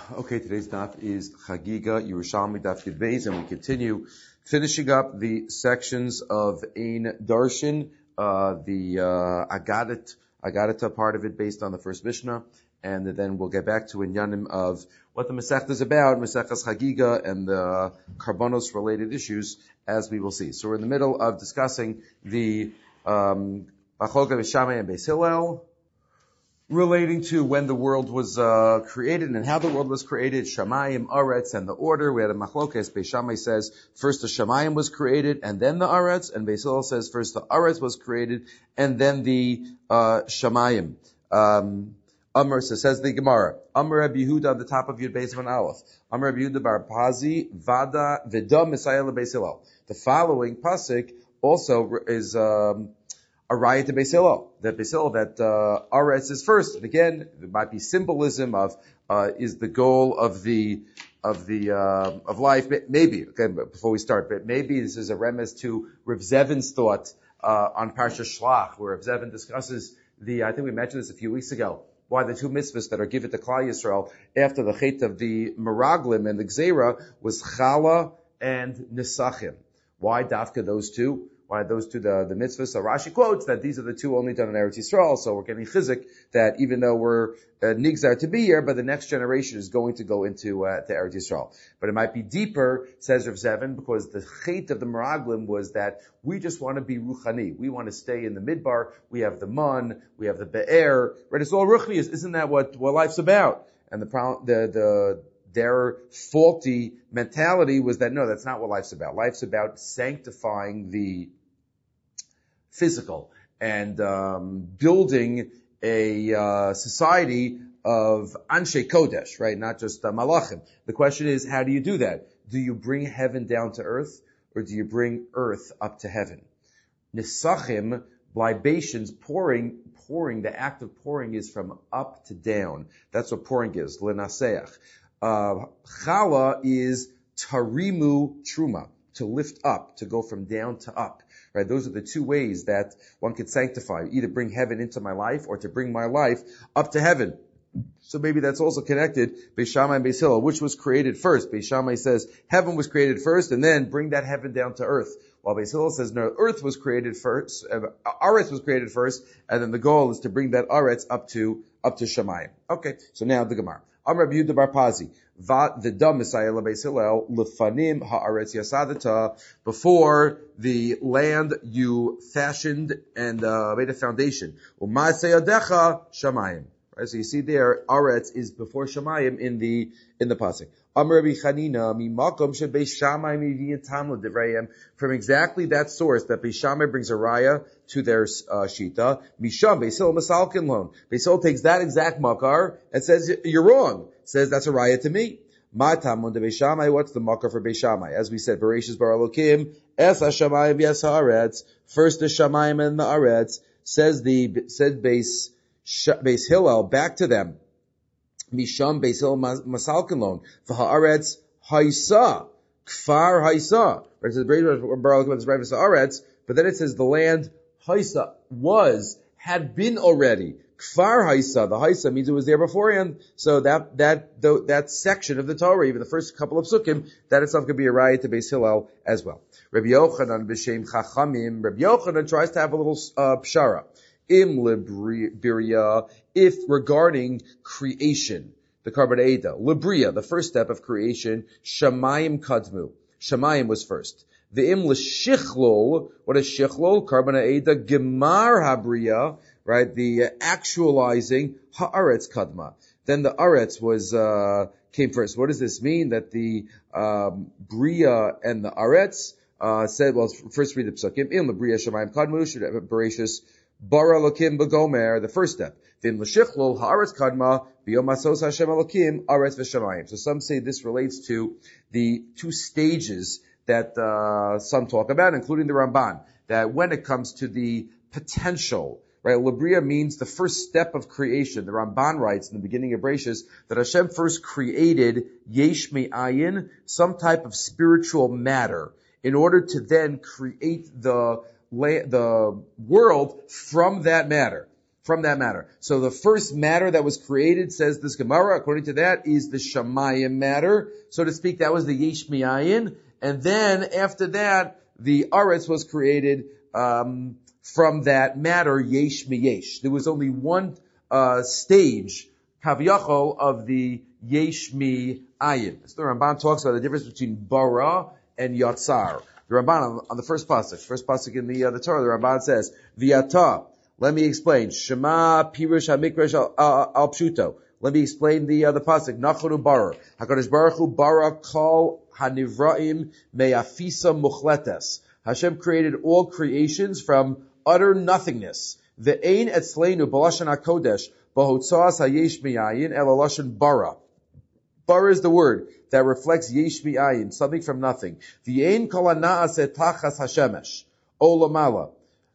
Okay, today's daf is Chagiga Yerushalmi Daf Yud Beis, and we continue finishing up the sections of Ein Darshan, the Agadata part of it based on the first Mishnah, and then we'll get back to Inyanim of what the Masechta is about, Masechtas Chagiga, and the Karbonos related issues, as we will see. So we're in the middle of discussing the Machloka B'Shamai and Beis Hillel, relating to when the world was created and how the world was created, Shamayim, Aretz, and the order. We had a machlokes. Beis Shammai says first the Shamayim was created and then the Aretz, and Beis Hillel says first the Aretz was created and then the Shamayim. Amr says the Gemara. Amr Rabbi Yehuda on the top of Yud Beis Van Aleph. Amr Rabbi Yehuda bar Pazi Vada Vida Messiah Beis Hillel. The following pasuk also is a riot to Beis Hillel, that Aretz is first. And again, there might be symbolism of is the goal of life. Maybe, okay, before we start, but maybe this is a remez to Rav Zevin's thought on Parsha Shlach, where Rav Zevin discusses I think we mentioned this a few weeks ago, why the two mitzvahs that are given to Klal Yisrael after the Chet of the Meraglim and the Gzeira was Chala and Nisachim. Why Dafka those two? Why those two, the mitzvahs? So Rashi quotes that these are the two only done in Eretz Yisrael, so we're getting chizik that even though we're nigzar to be here, but the next generation is going to go into to Eretz Yisrael. But it might be deeper, says Rav Zevin, because the chait of the Meraglim was that we just want to be ruchani. We want to stay in the midbar. We have the mun, we have the be'er, right? It's all ruchni. Isn't that what life's about? And their faulty mentality was that, no, that's not what life's about. Life's about sanctifying the physical and building a society of Anshe Kodesh, right? Not just Malachim. The question is, how do you do that? Do you bring heaven down to earth, or do you bring earth up to heaven? Nisachim, libations, pouring, the act of pouring is from up to down. That's what pouring is, lenaseach. Chala is tarimu truma, to lift up, to go from down to up. Right? Those are the two ways that one can sanctify, either bring heaven into my life or to bring my life up to heaven. So maybe that's also connected, Beis Shammai and Beis Hillel, which was created first. Beis Shammai says heaven was created first and then bring that heaven down to earth. While Beis Hillel says no, earth was created first, Aretz was created first, and then the goal is to bring that Aretz up to Shamayim. Okay, so now the Gemara. Amr Rabbi Yehuda bar Pazi, V'dam Messiah Beis Hillel lefanim haaretz yasadata. Before the land you fashioned and made a foundation. U'ma'aseh yadecha shamayim. Right, so you see there, Aretz is before Shamayim in the pasuk. Amr Rabbi Chanina mimakom shebeis Shammai miviyatam l'divrayim. From exactly that source that Beis Shammai brings a raya to their shita. Misham Beis Hillel masalkin lon. Beis Hillel takes that exact makar and says you're wrong. Says that's a raya to me. Matam on the Beis Shammai. What's the makar for Beis Shammai? As we said, Bereshis bara Elokim es hashamayim v'es haaretz. First the Shamayim and the Aretz. Said Beis Hillel back to them. Misham Beis Hillel masalkin lon v'haaretz haisa kfar haisa. Right, so the Bereshis Aretz, but then it says the land haisa had been already. Kfar haisa, the haisa means it was there beforehand. So that section of the Torah, even the first couple of sukkim, that itself could be a riot to Beis Hillel as well. Rabbi Yochanan b'shem chachamim. Rabbi Yochanan tries to have a little pshara. Im libria, if regarding creation, the Karban Eda, libria, the first step of creation, shamayim kadmu. Shamayim was first. The im l'shichlol, what is shichlol? Karban Eda, gemar habriya, right? The actualizing haaretz kadma. Then the aretz came first. What does this mean? That the bria and the aretz said, well, first read the psukim. Im libria shamayim kadmu, should have Bereshis bara lokim b'gomer, the first step. V'im l'shichlol haaretz kadma b'yom asos Hashem Elokim aretz v'shamayim. So some say this relates to the two stages that some talk about, including the Ramban, that when it comes to the potential, right, Libria means the first step of creation. The Ramban writes in the beginning of Bereshis that Hashem first created yesh me'ayin, some type of spiritual matter, in order to then create the world from that matter. from that matter. So the first matter that was created, says this Gemara, according to that, is the Shamayim matter. So to speak, that was the Yesh Mi'ayin. And then after that, the Aretz was created from that matter, Yesh Mi'yesh. There was only one stage, Kaviyachol, of the Yesh Mi'ayin. So the Ramban talks about the difference between Bara and Yatzar. The Ramban on the first pasuk in the Torah, the Ramban says, V'yata. Let me explain. Shema Pirush HaMikdash al Pshuto. Let me explain the pasuk. Nachonu Bara. HaKadosh Baruch Hu bara kol hanivraim me'afisa muchletes. Hashem created all creations from utter nothingness. Ve'ein etzleinu b'lashon HaKodesh b'hotzas hayesh mi'ayin el lashon bara. Bara is the word that reflects yesh mi'ayin, something from nothing. Ve'ein kol hana'aseh tachas hashemesh olamala.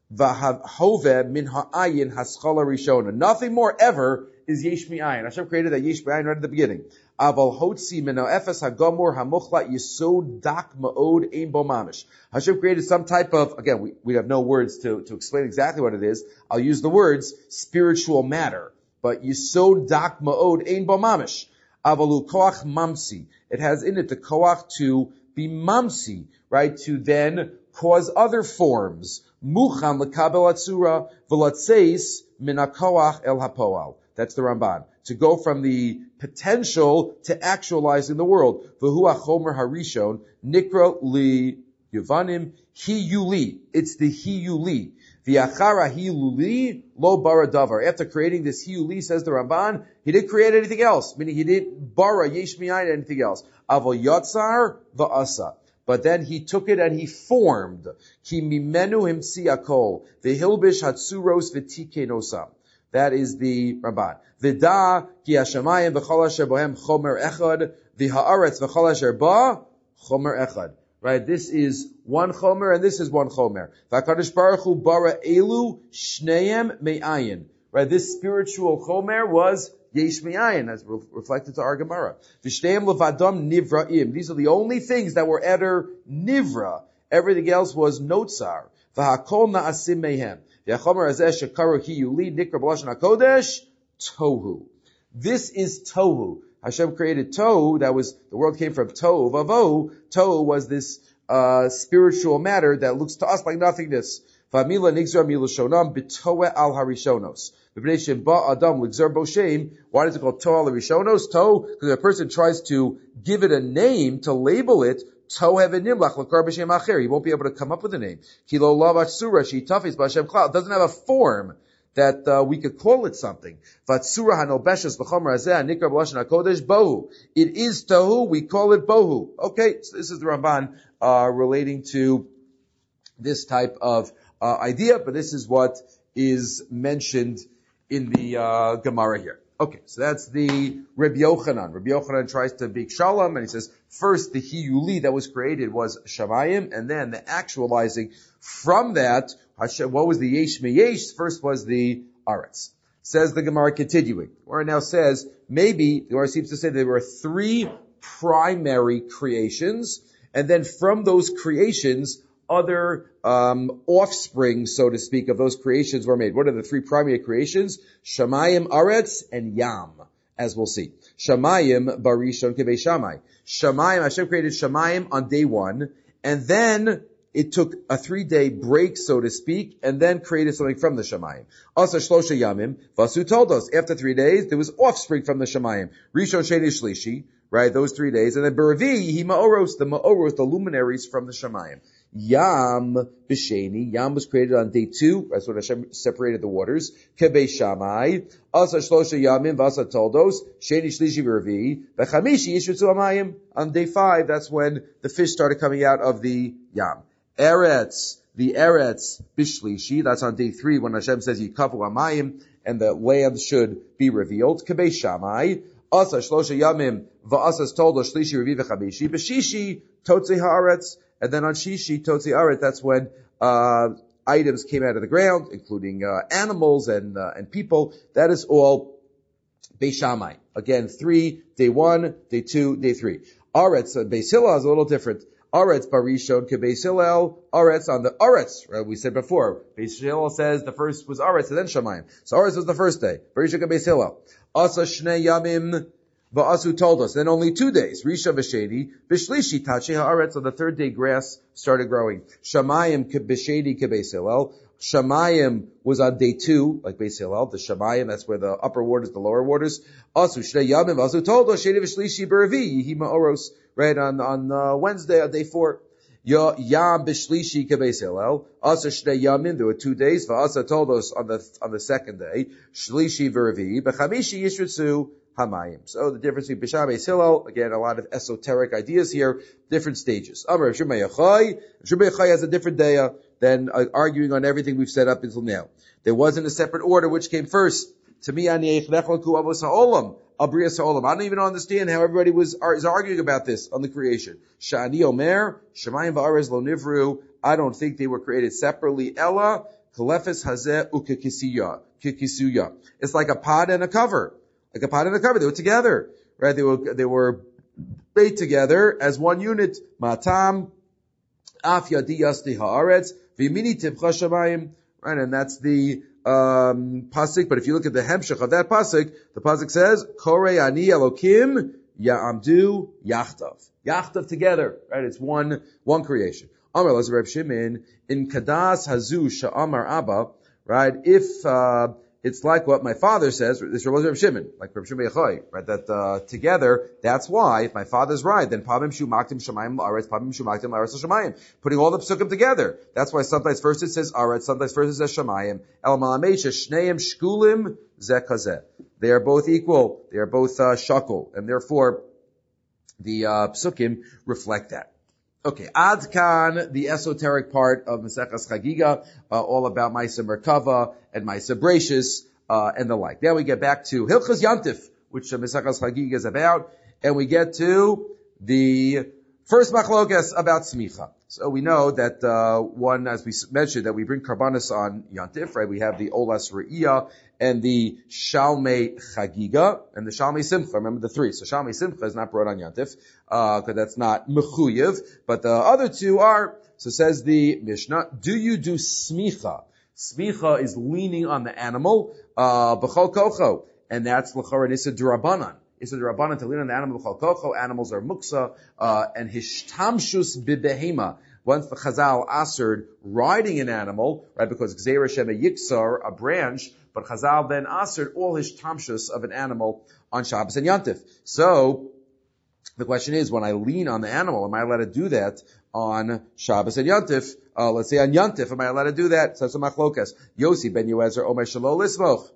V'hove min ha'ayin haschala rishona. Nothing more ever is yesh mi'ayin. Hashem created that yesh mi'ayin right at the beginning. Aval hotzi min ha'efes ha'gomor ha'muchla yisod dak ma'od ein bo mamish. Hashem created some type of, again, we have no words to explain exactly what it is. I'll use the words spiritual matter. But yisod dak ma'od ein bo mamish. Avalu koach mamsi. It has in it the koach to be mamsi, right? To then cause other forms. Muchan lekabel atzura v'latzeis min hakoach el hapoal. That's the Ramban. To go from the potential to actualizing the world. V'hu hachomer harishon nikra li yuvanim hiyuli. It's the hiyuli. V'achara hiyuli lo bara davar. After creating this hiyuli, says the Ramban, he didn't create anything else. Meaning he didn't bara yesh mi'ayin anything else. Avo yatzar v'asa. But then he took it and he formed. Ki mimenu himsi akol. V'hilbish hatsuros v'tikenosam. That is the Ramban. V'da ki hashamayim v'chol asher bohem chomer echad. V'ha'aretz v'chol asher ba chomer echad. Right? This is one chomer and this is one chomer. V'akadosh baruch hu bara elu shneim me'ayin. Right? This spiritual chomer was yesh mi'ayin, as reflected to our Gemara. V'shneim levadam nivraim. These are the only things that were ever nivra. Everything else was notzar. V'hakol na'asim mehem. V'achomer azeh shekaru hiyuli nikra b'lashon hakodesh tohu. This is tohu. Hashem created tohu. That was, the world came from tohu vavohu. Tohu was this spiritual matter that looks to us like nothingness. V'amila nigzar milashonam b'toeh al harishonos. Why is it called Toh al Rishonos? Toh, because a person tries to give it a name, to label it, Toh hevenimlach l'kar b'shem acher. He won't be able to come up with a name. Kilo lav atzura she'itafis b'Hashem klal. It doesn't have a form that we could call it something. Vatzura hanobeshes l'chomer hazeh nikra b'lashon hakodesh bohu. It is tohu. We call it bohu. Okay, so this is the Ramban relating to this type of idea, but this is what is mentioned in the Gemara here. Okay, so that's the Rabbi Yochanan. Rabbi Yochanan tries to be Shalom, and he says, first the Hiyuli that was created was Shamayim, and then the actualizing from that, what was the Yesh Me'yesh? First was the Aretz. Says the Gemara continuing, where it now says, maybe, the Gemara seems to say there were three primary creations, and then from those creations, other offspring, so to speak, of those creations were made. What are the three primary creations? Shamayim, Aretz, and Yam, as we'll see. Shamayim, Barishon, Kevei Shamai. Shamayim, Hashem created Shamayim on day one, and then it took a 3-day break, so to speak, and then created something from the Shamayim. Also, Shlosha Yamim, Vasu told us, after 3 days, there was offspring from the Shamayim. Rishon, Sheni, Shlishi, right, those 3 days, and then Beravi, Hi Ma'oros, the luminaries from the Shamayim. Yam b'sheni. Yam was created on day 2. That's when Hashem separated the waters. Kebei Shamai. Asa shlosha yamim v'asa toldos. Sheni shlishi v'revi. V'chamishi yishutzu amayim. On day 5, that's when the fish started coming out of the Yam. Eretz. The Eretz b'shlishi. That's on day 3 when Hashem says yikavu amayim and the land should be revealed. Kebei Shamai. Asa shlosha yamim v'asa toldos shlishi revi v'chamishi. B'shishi totzi haaretz. And then on Shishi, Totzi Aret, that's when items came out of the ground, including animals and people. That is all Beis Shammai. Again, 3, day 1, day 2, day 3. Aretz, Beis Hillel is a little different. Aretz barishon kebeis Hillel, Aretz on the Aretz, right? We said before, Beis Hillel says the first was Aretz and then Shamayim. So Aretz was the first day. Barishon kebeis Hillel. Asa shnei yamim va'asu told us. Then only 2 days. Risha v'sheni, b'shlishi tachi ha'aretz. On the third day grass started growing. Shamayim b'sheni kebeis Hillel. Shamayim was on day 2, like Beis Hillel. The Shamayim, that's where the upper waters, the lower waters. Asu shnei yamim va'asu told us, sheni v'shlishi b'revi, yihi ma'oros. Right, on Wednesday, on day 4. Yam b'shlishi kebeis Hillel. Asa shnei yamin, there were 2 days. V'asa told us on the second day. Shlishi v'revi, b'chamishi yishritzu hamayim. So the difference between Bisham Beis Hillel, again, a lot of esoteric ideas here, different stages. Amar Rav Shimon Yochai has a different day than arguing on everything we've set up until now. There wasn't a separate order which came first. To me, I don't even understand how everybody is arguing about this on the creation. Sha'ani Omer, Shemayim va'aretz lo nivru. I don't think they were created separately. Ella, kalefes hazeh ukekisuya. It's like a pot and a cover. Like a pot and a cover. They were together. Right? They were made together as one unit. Matam, af yadi yasti ha'aretz, v'yimini tibcha shamayim. Right? And that's the pasuk, but if you look at the hemshech of that pasuk, the pasuk says, Korei ani Elokim ya'amdu yachtav together, right? It's one creation. Amar Lazar Reb Shimon, in Kadas Hazu Sha'amar Abba, right? If it's like what my father says, this is Reb Shimon, like Reb Shimon Yochai, right? That together, that's why, if my father's right, then Pamim Shu Maktim Shamayim La'aretz, Pamim Shu Maktim La'aretz Shamayim, putting all the psukim together. That's why sometimes first it says Aretz, sometimes first it says Shamayim. El Malameisha Shneim Shkulim Zeh Kazeh. They are both equal. They are both shakul, and therefore the psukim reflect that. Okay, Ad Kan, the esoteric part of Maseches Chagiga, all about Maisa Merkava and Maisa Brachus, and the like. Then we get back to Hilchos Yantif, which Maseches Chagiga is about, and we get to the first machlokas about Smicha. So we know that, one, as we mentioned, that we bring Karbanis on Yantif, right? We have the Olas Re'iyah and the Shalmei Chagiga and the Shalmei Simcha. Remember the 3. So Shalmei Simcha is not brought on Yantif, because that's not Mechuyev, but the other 2 are. So says the Mishnah, do you do Smicha? Smicha is leaning on the animal, B'chol Kocho, and that's L'chara Nisa D'Rabbanan. It's a Rabbanan to lean on the animal b'chol kocho. Animals are muksa, and hishtamshus b'behema. Once the Chazal asered riding an animal, right, because Gzeira Shema Yiksar, a branch, but Chazal then asered all hishtamshus of an animal on Shabbos and Yantif. So, the question is, when I lean on the animal, am I allowed to do that on Shabbos and Yantif? Let's say on Yantif, am I allowed to do that? So machlokas. Yosi ben Yoezer Omer Shelo Lismoch.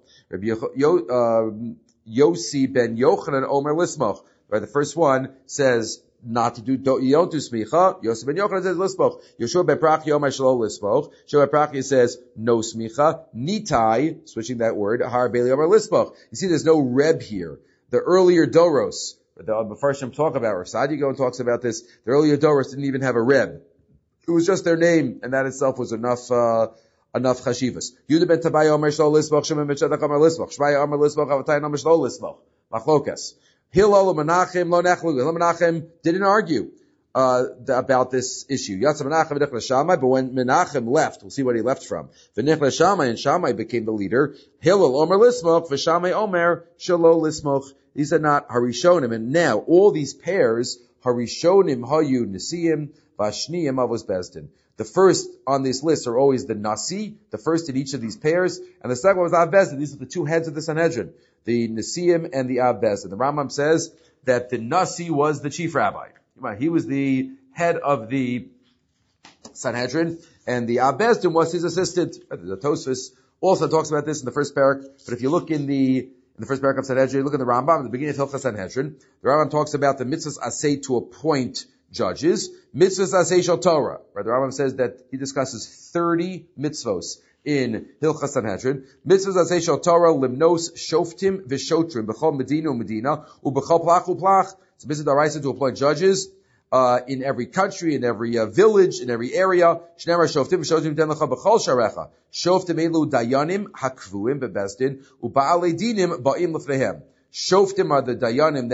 Yosi ben Yochanan Omer Lismoch. Right, the first one says not to do, you don't do smicha. Yosi ben Yochanan says Lismoch. Yeshua ben Prachya Omer Shelo Lismoch. Yeshua ben Prachya says no smicha. Nitai, switching that word, Har Beli Omer Lismoch. You see, there's no reb here. The earlier Doros, the Mefarshim talk about, Rav Sadi Gaon talks about this, the earlier Doros didn't even have a reb. It was just their name, and that itself was enough chashivas. Yudah ben Tabaya Omer Shlo Lismoch, Shimon ben Tzedek Omer Lismoch, Shmaya Omer Lismoch, Avatayin Omer Shlo Lismoch. Machlokas. Hillel Menachem Lo Nechlu. Hillel Menachem didn't argue about this issue. Yatsa Menachem v'Nichla Shammai, but when Menachem left, we'll see what he left from. V'Nichla Shammai, and Shammai became the leader. Hillel Omer Lismoch, v'Shammai Omer Shlo Lismoch. These are not Harishonim. And now, all these pairs, Harishonim Hayu Nisiim, Vashniyim Avos Bezdin. The first on this list are always the Nasi, the first in each of these pairs, and the second one was Av Bezdin. These are the 2 heads of the Sanhedrin, the Nasiim and the Av Bezdin. The Rambam says that the Nasi was the chief rabbi. He was the head of the Sanhedrin, and the Av Bezdin was his assistant. The Tosfos also talks about this in the first parak, but if you look in the first parak of Sanhedrin, look in the Rambam, at the beginning of Hilchos Sanhedrin, the Rambam talks about the mitzvahs asay to appoint judges, mitzvahs asay shel Torah. Right, the Rambam says that he discusses 30 mitzvos in Hilchos Sanhedrin. Mitzvahs asay shel Torah limnos shoftim v'shotrim b'chol medina u'medina u'b'chol plach u'plach. It's a mitzvah d'oraisa to appoint judges in every country, in every village, in every area. Shneimar shoftim v'shotrim ten lecha b'chol sharecha. Shoftim elu dayanim hakvuim bebezdin u'ba'alei dinim ba'im lefnehem. Shoftim are the dayanim that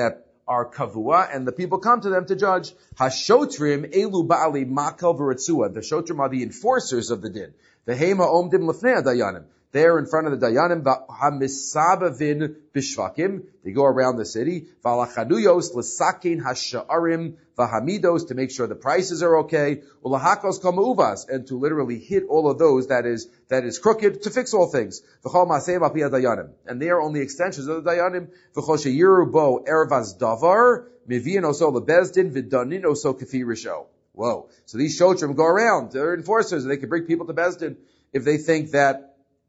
are kavua, and the people come to them to judge. Hashotrim elu ba'ali makel v'ritzua. The shotrim are the enforcers of the din. The hema omdim lefnei dayanim. They're in front of the dayanim. Hamisabavin bishvakim. They go around the city. Valachanuyos l'sakin hasha'arim v'hamidos, to make sure the prices are okay. Ulahakos kamuvas, and to literally hit all of those that is crooked, to fix all things. V'chol ma'aseh b'pi dayanim. And they are only extensions of the dayanim. V'chol sheyiru bo ervas davar mivian oso lebezdin v'danin oso kafi risho. Whoa. So these shotrim go around. They're enforcers, and they can bring people to bezdin if they think that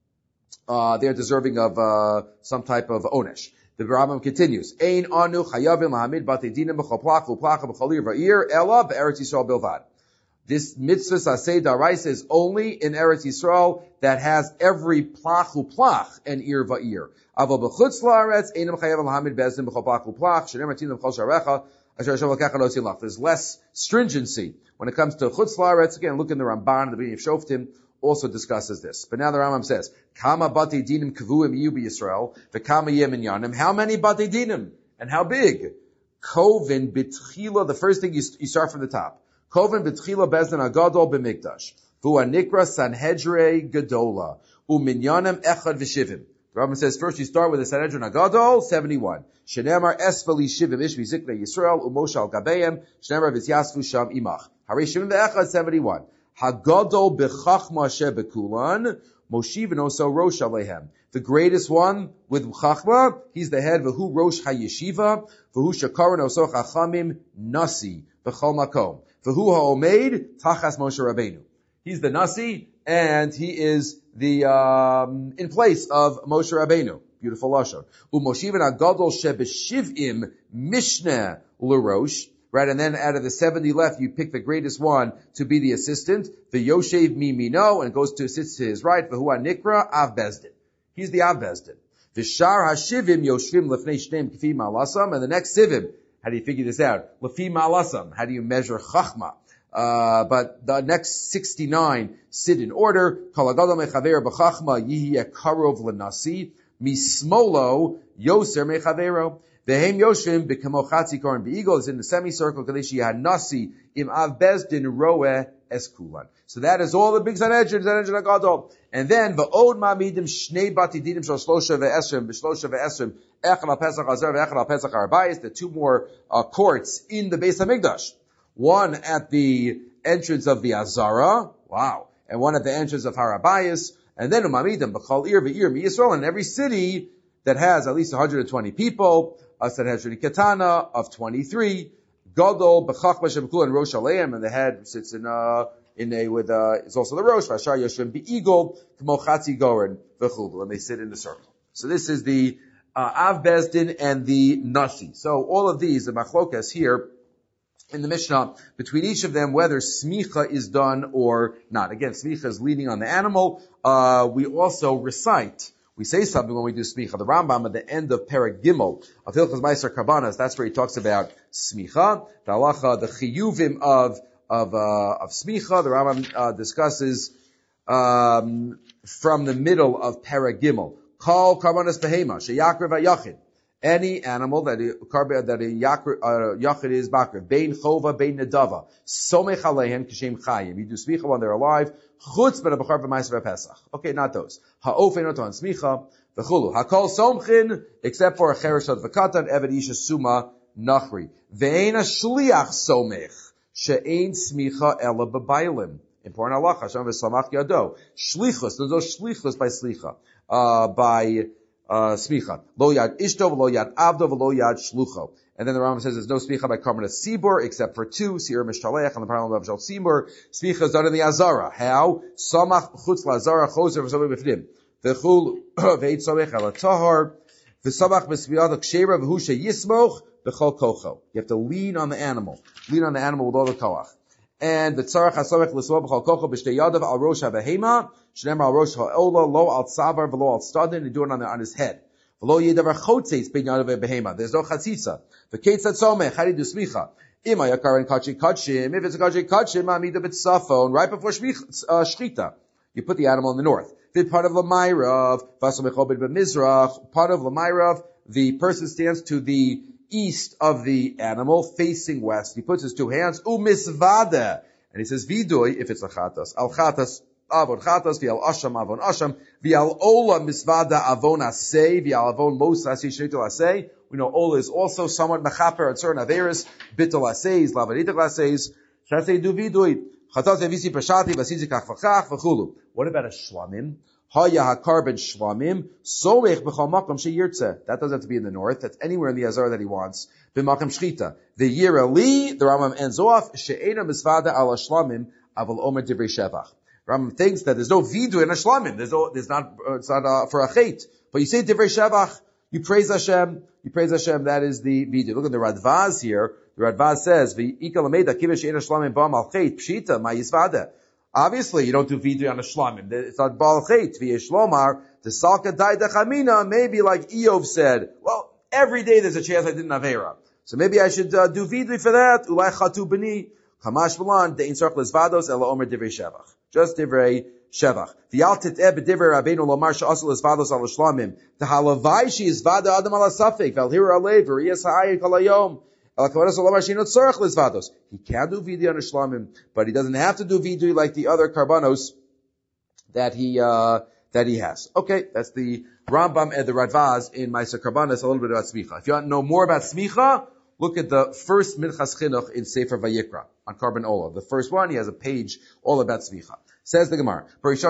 they're deserving of some type of onesh. The Rambam continues, Ein anu chayavim lahamid batei dinim b'chol plach u'plach b'chol ir va'ir ela b'Eretz Yisrael bilvad. This mitzvah saseh daraisa is only in Eretz Yisrael that has every plach u'plach and ir va'ir. Aval b'chutz la'aretz einam chayavim lahamid bezdin b'chol plach u'plach shenem atim b'chol sharecha asher Hashem l'kecha lo tzilach. There's less stringency when it comes to chutz la'aretz. Again, look in the Ramban at the beginning of Shoftim. Also discusses this. But now the Rambam says, Kama bati dinim kavuim yu b'Yisrael, v'kama yeminyanim. How many bati dinim? And how big? Kovin b'tchila, the first thing you start from the top. Kovin b'tchila bezdin agadol b'mikdash. V'ua nikra sanhedre gadola. Uminyanim echad v'shivim. The Rambam says, first you start with the Sanhedrin Agadol, 71. Shenemar esfali shivim ish v'zikna Yisrael, umosha al gabeim, shenemar v'zyasfu sham imach. Harei shivim v'echad, 71. Hagadol b'chachma shebekulan, Moshiv and also Rosh Alehem. The greatest one with Chachma, he's the head, V'hu Rosh HaYeshiva, V'hu Shakaran Oso Chachamim Nasi, B'chol Makom. V'hu HaOmeid, Tachas Moshe Rabbeinu. He's the Nasi, and he is the, in place of Moshe Rabbeinu. Beautiful Lashon. U'Moshiv and Hagadol Shebeshivim Mishneh L'Rosh. Right, and then out of the 70 left, you pick the greatest one to be the assistant. The Yoshev Mimino, and goes to sits to his right. V'hu Nikra Av Bezdin. He's the Av Bezdin. V'shar Hashivim Yoshvim Lefnei Shneim K'fi Malasam. And the next Sivim, how do you figure this out? Lefi Malasam. How do you measure Chachma? But the next 69 sit in order. Kol Hagadol Mechaver B'Chachma Yihi Karov L'Nasi. Mismolo Yoser Mechavero. Vehem Yoshim b'kamochatzi koren be'igol is in the semicircle kadeshi hanasi im av bezdin roeh eskulan. So that is all the big Sanhedrin Agadol. And then va'od ma'amidim shnei bati dinim shel shlosha ve'esrim echad al pesach hazar ve'echad al pesach harbayis. The two more courts in the Beis Hamikdash. One at the entrance of the Azara, wow, and one at the entrance of Harabayis. And then umamidim b'chol ir ve'ir miYisrael, in every city that has at least 120 people. Sanhedrin Katana of 23, Gadol b'chachma shebekul and Rosh Aleim, and the head sits in a with it's also the Rosh Vashar Yoshvim beEagle K'mochatzi Goren v'chulu, and they sit in the circle. So this is the Av Bezdin and the Nasi. So all of these, the machlokas here in the Mishnah, between each of them, whether smicha is done or not. Again, smicha is leaning on the animal. We also recite. We say something when we do smicha. The Rambam at the end of Perek Gimel of Hilchos Meiser Karbanas, that's where he talks about smicha. The halacha, the chiyuvim of smicha. The Rambam discusses from the middle of Perek Gimel. Kol Karbanas behema sheyakrev hayachid. Any animal that a yachid is bakrev, bein chova, bein nedava, somech aleihem kishem chayim. You do smicha when they're alive. Chutz ben abachar v'maiser v'pesach. Okay, not those. Ha'ofen oton smicha v'chulu. Hakol somchin, except for a chereshat v'katan, eved isha suma nachri. Ve'ein a shliach somech, she'ein smicha ela b'bailim. Important halacha. Hashem v'samach yado. Shlichus, there's no shlichus by slicha. By smicha. Lo yad ishto, lo yad avdo, lo yad shlucho. And then the Rambam says there's no smicha by karbanas sibur except for two, sir mishtalech on the parallel of shal sibur. Smicha is done in the azara. How? Samach chutz la azara choser v'samach b'fnim. V'chul v'eit samech ala tahar. V'samach b'smiyad k'shera v'hu sheyismoch b'chol kocho. You have to lean on the animal. Lean on the animal with all the koach. And the tzarach hasamech l'smo b'chol kocho b'shtei yadav al rosh ha'behema. Shneimar al rosh ha'ola lo al tzavar v'lo al stadin. You do it on his head. There's no chatzitza. The ketzat somech. How do you do smicha? If it's a kachi kachim, amida b'tzafon, right before shchita, you put the animal in the north. Part of Lamairav, part of Lamairav, the person stands to the east of the animal, facing west. He puts his two hands, umisvada, and he says vidui if it's a chatas, al chatas avon chatas, vial asham avon asham, vial ola misvada avon asay, vial avon mos asi sheitul asay. We know ola is also somewhat mechaper at certain averis, bittul asays, lavaditul asays. Shasay do vidui. Chatas evisi pashati vasizi kach v'chach v'chulu. What about a shlamim? Haya hakar shlamim, soech b'chal makam sheyirtze. That doesn't have to be in the north. That's anywhere in the Azar that he wants. B'makam shchita. The yirali, the Rambam ends off, she'ena misvada ala shlamim, aval omer divrei shevach. Rambam thinks that there's no vidu in a shlamim. It's not for a chait. But you say divrei shevach, you praise Hashem, that is the vidu. Look at the Radvaz here. The Radvaz says, v'ika lameda kivesh she'ena shlamim ba'am al chait, pshita, ma yisvada. Obviously, you don't do vidui on a shlamim. It's not bal chait. V'yeshlomar, the salka daida chamina, maybe like Eov said, well, every day there's a chance I did an avera. So maybe I should do vidui for that. Ulai chatu b'ni, chamash v'lan, de'in sarch lesvados, ela omer divrei shevach. Just divrei shevach. V'yal tit'eh b'divrei rabbeinu lomar she'asel lesvados al shlamim. T'halavai she'izvada adam ala safek, v'alhir alev, v'riyas ha'ayin kol hayom. He can do vidui on a shlamim, but he doesn't have to do vidui like the other karbanos that he has. Okay, that's the Rambam and the Radvaz in Ma'aser Karbanos, a little bit about smicha. If you want to know more about smicha, look at the first Minchas Chinuch in Sefer Vayikra on Karban Ola. The first one, he has a page all about smicha. Says the Gemara,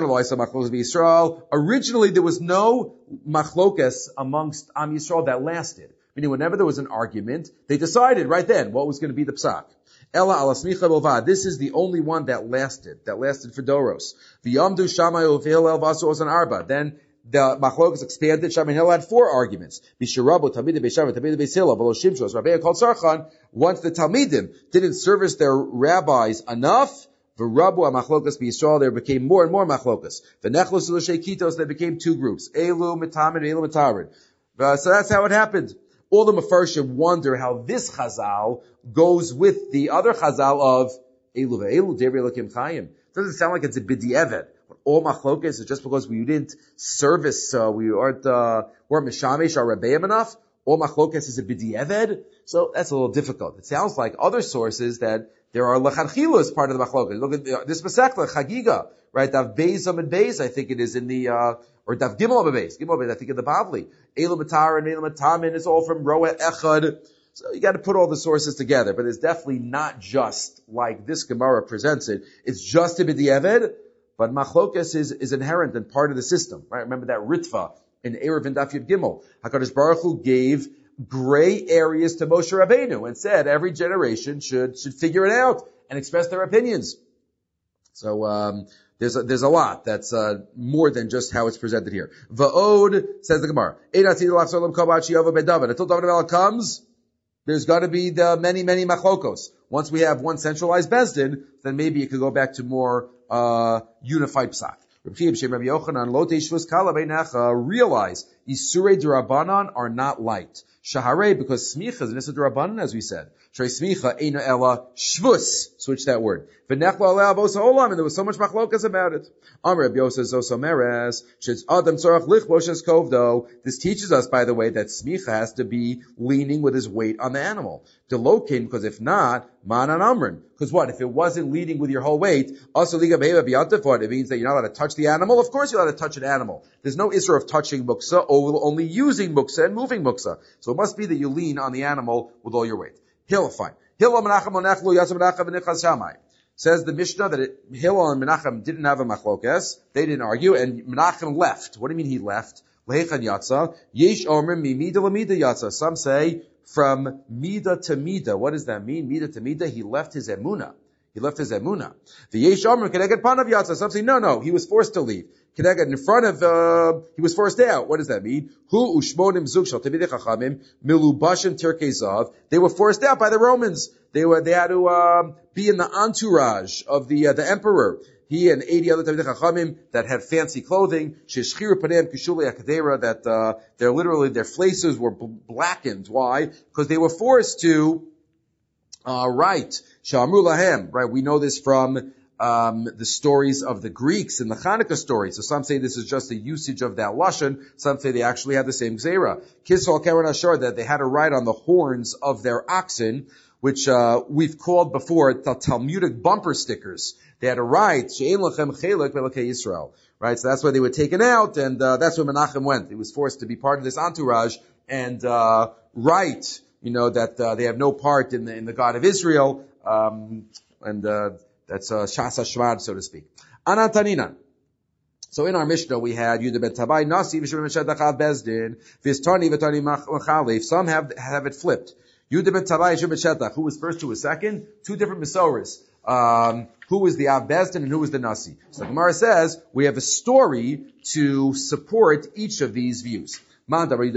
originally there was no machlokas amongst Am Yisrael that lasted. Meaning whenever there was an argument, they decided right then what was going to be the psak. Ella ala smicha bilvad. This is the only one that lasted for Doros. V'yamdu Shammai u'Hillel v'asu osan arba. Then the machlokas expanded. Shammai and Hillel had 4 arguments. B'shirabu talmidim b'Shammai talmidim b'Hillel v'lo shimshos Rabbeinu called Sarchan. Once the talmidim didn't service their rabbis enough, v'rabu ha'machlokas b'Yisrael, there became more and more machlokas. V'nechlos l'shei kitos, they became 2 groups. Elu mitamin, elu mitarin. So that's how it happened. All the Mefarshim wonder how this Chazal goes with the other Chazal of Elu ve'elu Devrei Elokim Chayim. Doesn't sound like it's a b'di'evet. All machlokas is just because we didn't service, we weren't mishamesh our rebbeim enough. All machlokas is a b'di'evet. So that's a little difficult. It sounds like other sources that there are lechanchila as part of the machlokas. Look at this Masechta Chagiga, right? Dav Beis Amid Beis, I think it is in the or Dav Gimel Beis, I think in the Bavli. Elu Matar and Elu Matamin is all from Roa Echad. So you got to put all the sources together, but it's definitely not just like this Gemara presents it. It's just a b'di'evet, but machlokas is inherent and part of the system, right? Remember that Ritva in Erev and Daf Yud Gimel. HaKadosh Baruch Hu gave gray areas to Moshe Rabbeinu and said every generation should figure it out and express their opinions. So there's a lot that's more than just how it's presented here. Va'od, says the Gemara, until David HaMelech comes, there's got to be the many machlokos. Once we have one centralized Bezdin, then maybe it could go back to more unified psak. Realize Isurei D'Rabbanan are not light. Shaharei, because smicha is an Issa D'Rabbanan, as we said. Shrei smicha eina ella shvus. Switch that word. V'nechla alei avos ha'olam, and there was so much machlokas about it. Amar Reb Yosef Zos Omeres, shetz adam tzorach lichbosh es kovdo. This teaches us, by the way, that smicha has to be leaning with his weight on the animal. Delokin, because if not, man an amrin. Because what? If it wasn't leaning with your whole weight, also liga beheva biyantefot, it means that you're not allowed to touch the animal. Of course you're allowed to touch an animal. There's no issue of touching muksa, or only using muksa and moving muksa. So it must be that you lean on the animal with all your weight. Hillel, fine. Hillel, Menachem, Onechlu, Yasser, Menachem, V'nichas Shammai. Says the Mishnah that Hillel and Menachem didn't have a machlokes. They didn't argue, and Menachem left. What do you mean he left? Lehechan Yatsa. Yesh Omer, Mimida Lamida Yatsa. Some say from Mida to Mida. What does that mean? Mida to Mida, he left his Emunah. The Yesh Omer, Keneged Panav Yatsa. Some say, no, he was forced to leave. Keneged in front of, he was forced out. What does that mean? Hu ushmonim zug shel Talmidei Chachamim milubashim terkei zav. They were forced out by the Romans. They had to be in the entourage of the emperor. He and 80 other Talmidei Chachamim that had fancy clothing. Sheshchiru paneim kishulei akadera, that their faces were blackened. Why? Because they were forced to write. Shamru lahem. Right? We know this from the stories of the Greeks in the Hanukkah story. So some say this is just a usage of that lashon. Some say they actually had the same gzeira. Kisol Keren Ashar, that they had to ride on the horns of their oxen, which we've called before the Talmudic bumper stickers. They had to write She'en Lachem Chelek Be'Elokei Yisrael. Right, so that's why they were taken out, and that's where Menachem went. He was forced to be part of this entourage and write, that they have no part in the God of Israel, and that's Shasa Shvad, so to speak. Anantanina. So in our Mishnah we had Yudah ben Tabai Nasi v'Shimon ben Shetach Bezdin V'Istani v'Tani Machalif. Some have it flipped. Yudah ben Tabai Shimon ben Shetach. Who was first? Who was second? Two different Mesoras. Who was the Av Bezdin and who was the Nasi? So the Gemara says we have a story to support each of these views. According to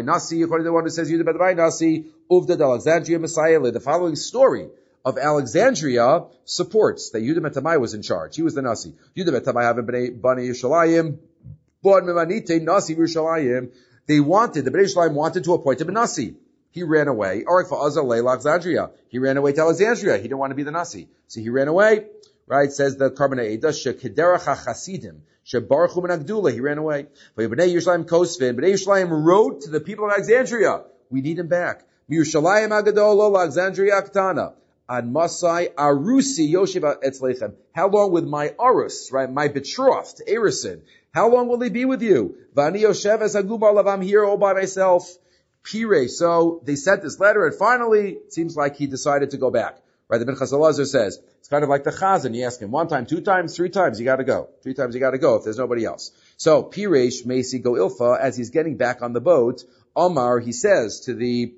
the one who says Yudah ben Tabai Nasi Uvda Alexandria Messiah. The following story of Alexandria supports that Yudah ben Tabai was in charge. He was the Nasi. Yudah ben Tabai have Bani Yishalayim, Bon Memanite Nasi Yishalayim. The Bnei Yishalayim wanted to appoint him a Nasi. He ran away. Arik fa'azal leil Alexandria. He ran away to Alexandria. He didn't want to be the Nasi. So he ran away. Right? Says the Karbanei Eda, Shekiderach HaChasidim, Shebaruchu min Agdula. He ran away. Bnei Yishalayim Kosvin. Bnei Yishalayim wrote to the people of Alexandria, we need him back. Yerushalayim Agadol, Alexandria Aktana. Ad Masai Arusi Yoshiva Etzlechem. How long with my Arus, right? My betrothed, Arison. How long will he be with you? Vani Yoshev es Agubar, I'm here all by myself. Pire. So they sent this letter, and finally, it seems like he decided to go back. Right? The Ben Chazal says, it's kind of like the Chazan. You ask him 1 time, 2 times, 3 times, you gotta go. 3 times you gotta go if there's nobody else. So, Piresh Mesi Go Ilfa, as he's getting back on the boat, Omar, he says to the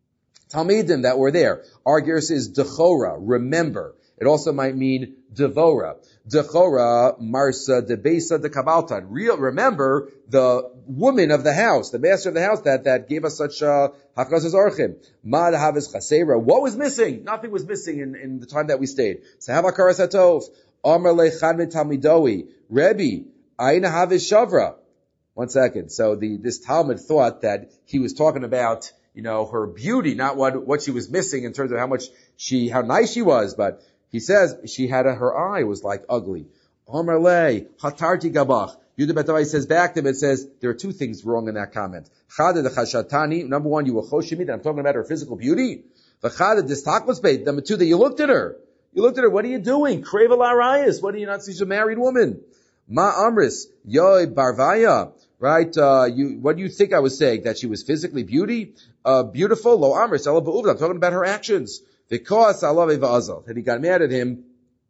Talmidim that were there, our Gerus is Dechora, remember. It also might mean Devora. Dechora, Marsa, Debesa, de Kabaltan. Remember the woman of the house, the master of the house that gave us such Hakras Orchim. Mad Havis Chasera. What was missing? Nothing was missing in the time that we stayed. Sahava Karas Hatov. Amar Lechan Talmidoi. Rebbe, Aina Havis Shavra. 1 second. So this Talmud thought that he was talking about her beauty, not what she was missing in terms of how nice she was, but he says she had her eye was like ugly. Amar le hatarti gabach. Yudah ben Tabai says back to him, it says there are 2 things wrong in that comment. Chada de chashatani. Number 1, you were choshimi, that I'm talking about her physical beauty. V'chada distaklas beit. Number 2, that you looked at her. What are you doing? Krevel arayas. What are you not? She's a married woman. Ma amris yoy barvaya. Right? What do you think I was saying? That she was physically beautiful? Lo amris ela ba'uvda. I'm talking about her actions. Because I love va'azal. And he got mad at him.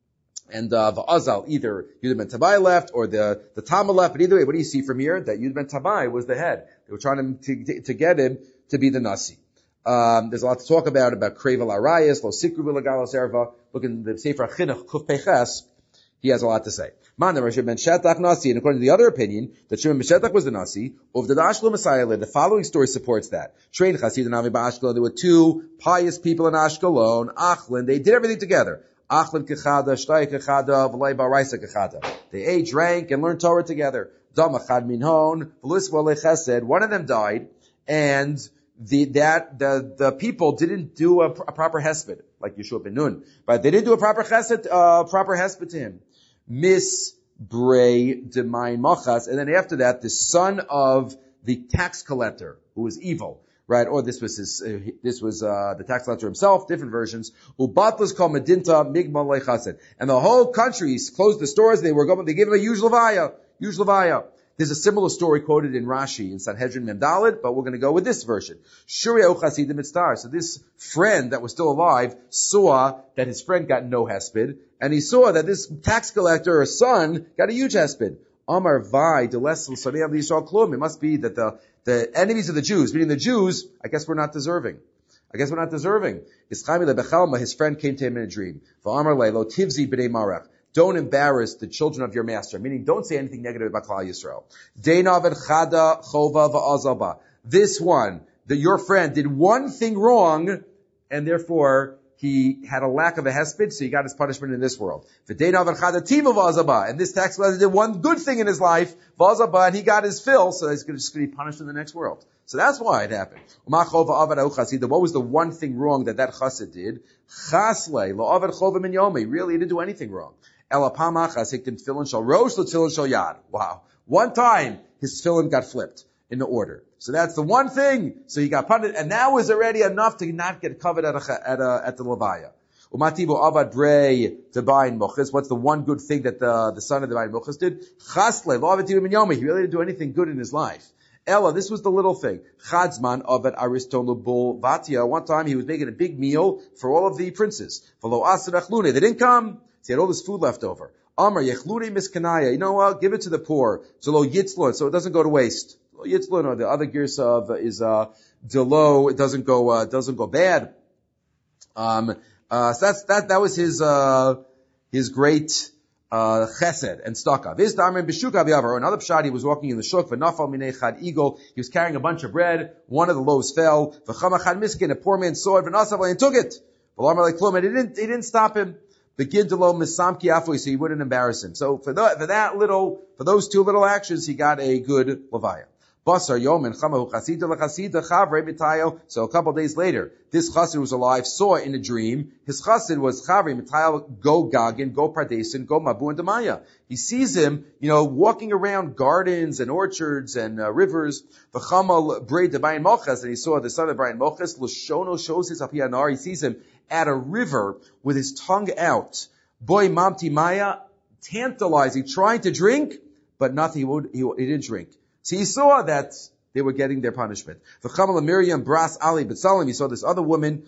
And va'azal, either Yudah ben Tabai left or the Tama left. But either way, what do you see from here? That Yudah ben Tabai was the head. They were trying to get him to be the Nasi. There's a lot to talk about Krevel Arayas, Lo Sikru V'Lagalos Erva. Look in the Sefer Chinuch, Kuf Peches. He has a lot to say. And according to the other opinion, that Shimon ben Shetach was the Nasi, of the Ashkelon Messiah, the following story supports that. Train Chasid and Avi Ba'Ashkelon, there were 2 pious people in Ashkelon, Achlin, they did everything together. Achlin Kechada, Shtay Kechada, V'lay Ba'Raisa Kechada. They ate, drank, and learned Torah together. Damachad Minhon, V'liswa Lechesed, one of them died, and the people didn't do a proper hesped, like Yeshua ben Nun, but they didn't do a proper hesped to him. Miss Bray Demain Machas, and then after that, the son of the tax collector, who was evil, right? Or this was the tax collector himself, different versions. Ubatlas called Medinta Migmal Leichasid. And the whole country closed the stores, they gave him a huge levaya. There's a similar story quoted in Rashi in Sanhedrin Memdalid, but we're going to go with this version. Shurei Chasidim Mitztar. So this friend that was still alive saw that his friend got no hesped, and he saw that this tax collector, his son, got a huge hesped. Amar Vai, Delesel Saneav Yisrael Klum. It must be that the enemies of the Jews, meaning the Jews, I guess we're not deserving. His friend came to him in a dream. V'amar Lo Tivzi B'nei Marach. Don't embarrass the children of your master. Meaning, don't say anything negative about Klal Yisrael. This one, your friend, did one thing wrong, and therefore he had a lack of a hesped, so he got his punishment in this world. And this tax collector did one good thing in his life, and he got his fill, so he's just going to be punished in the next world. So that's why it happened. What was the one thing wrong that chassid did? Really, he didn't do anything wrong. Wow. One time, his tefillin got flipped in the order. So that's the one thing. So he got punished, and that was already enough to not get covered at the levaya. Umatibu avad brei tebayin mochis. What's the one good thing that the son of the Bayin Mochis did? Chasle lo avatibu min yomi. He really didn't do anything good in his life. Ella, this was the little thing. Chadzman avad ariston lebul vatia. One time he was making a big meal for all of the princes. V'lo asarach lune. They didn't come. So he had all this food left over. Amar yechlune miskanaya. You know what? Give it to the poor. So lo yitzlun, so it doesn't go to waste. Lo yitzlun, or the other gears of is delo. It doesn't go bad. So that was his great chesed and staka. Another pshat, he was walking in the shuk, v'nafal minei chad eagle. He was carrying a bunch of bread. One of the loaves fell. V'chama miskin, a poor man saw it, v'nasav, and took it. And it didn't stop him. Begin to lo misamki afui, so he wouldn't embarrass him. So for those two little actions, he got a good levaya. Basar yom and chamahu chasida lechasida chavre mitayo. So a couple of days later, this chassid was alive, saw in a dream. His chassid was chavre mitayo, go gagin, go pardesin, go mabu and demaya. He sees him, walking around gardens and orchards and rivers. V'chamal brei debayin moches, and he saw the son of Bayin Moches. L'shono shows his apianar. He sees him at a river with his tongue out. Boy mamti maya, tantalizing, trying to drink, but nothing. He didn't drink. So he saw that they were getting their punishment. V'chamal Miriam bras Ali b'tzalim. He saw this other woman,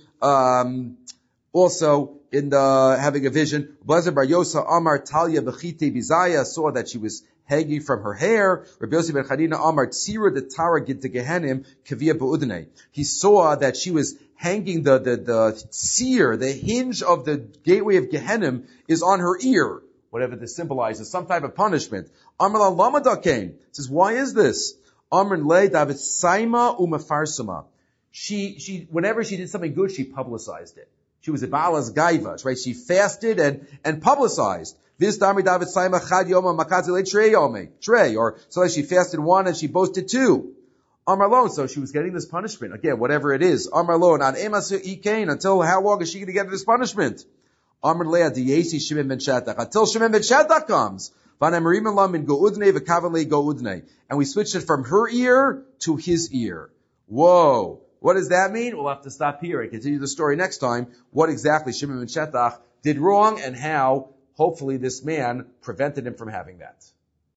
also having a vision. Blazer bar Yosa Amar Talia b'chite bizaya, saw that she was hanging from her hair. Rabbi Yossi ben Chanina Amar Tzira de Tara gid Gehenim kavia b'udnei. He saw that she was hanging the seer, the hinge of the gateway of Gehenim is on her ear. Whatever this symbolizes, some type of punishment. Amar la lamada came. Says, why is this? Amar le David Saima umafarsama. She, whenever she did something good, she publicized it. She was a balas gaiva, right? She fasted and publicized. This Dami David Saima chad yoma makazile trey yome. Trey, or so she fasted one and she boasted two. Amar lo, so she was getting this punishment. Again, whatever it is. Amar lo, not emasu ikain, until how long is she going to get this punishment? Amar Leah Diyesi Shimon ben Shattach, until Shimon ben Shattach comes. And we switched it from her ear to his ear. Whoa. What does that mean? We'll have to stop here and continue the story next time. What exactly Shimon ben Shattach did wrong and how, hopefully, this man prevented him from having that.